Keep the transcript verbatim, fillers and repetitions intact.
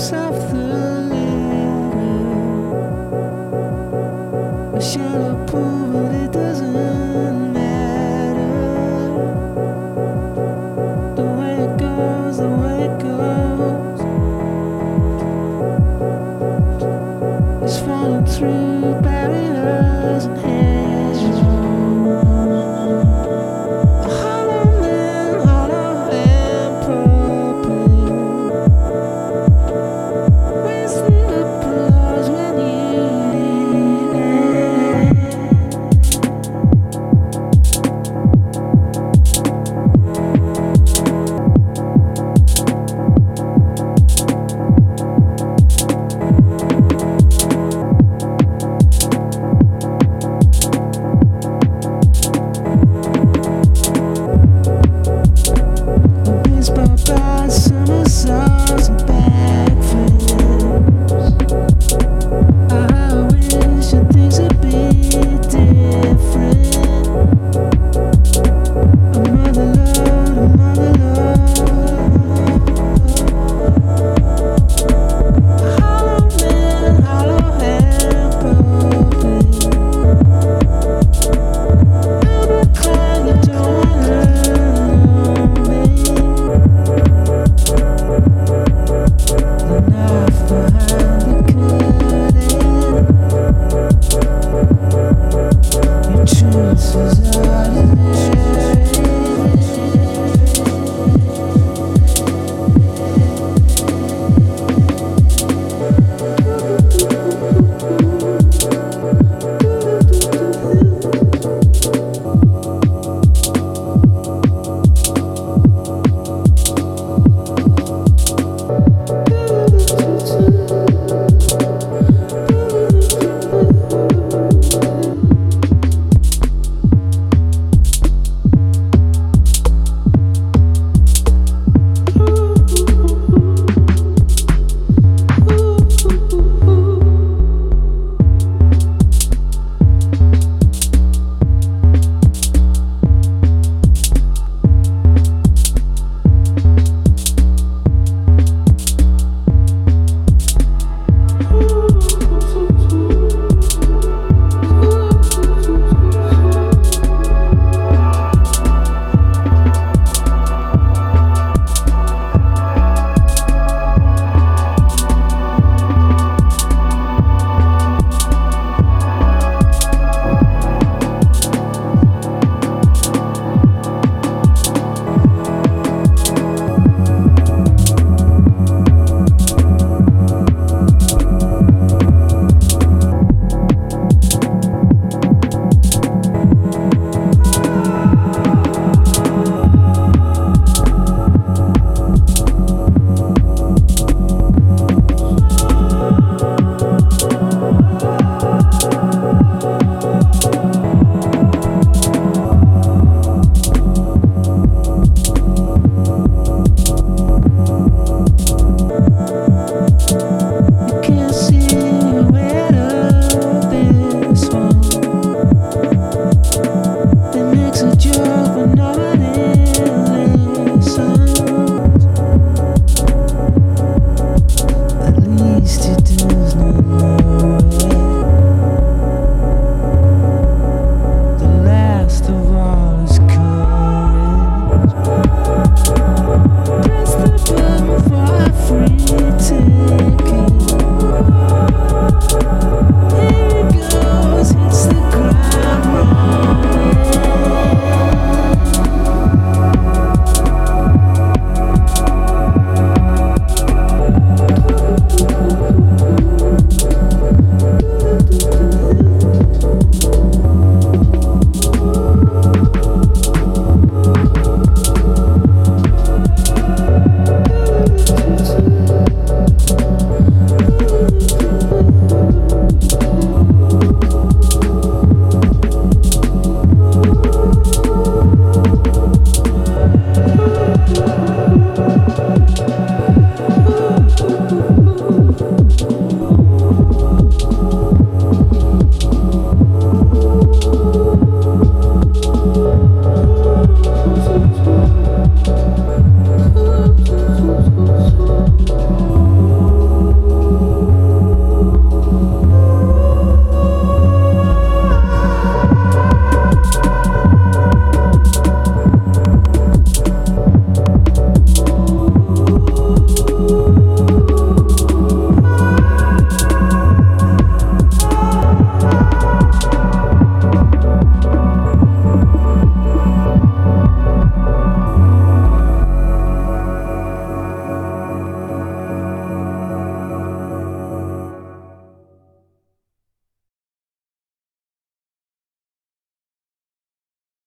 of the letter, a shadow pool, but it doesn't matter. The way it goes, the way it goes, is falling through barriers and hedges. A hollow man, hollow and properly. Where's the applause when you need it? Baseball bats, somersaults, and backflips. I wish that things would be different. A mother load, a mother load. A hollow man, hollow hand broken. I'm a clown, you don't wanna know me. Enough for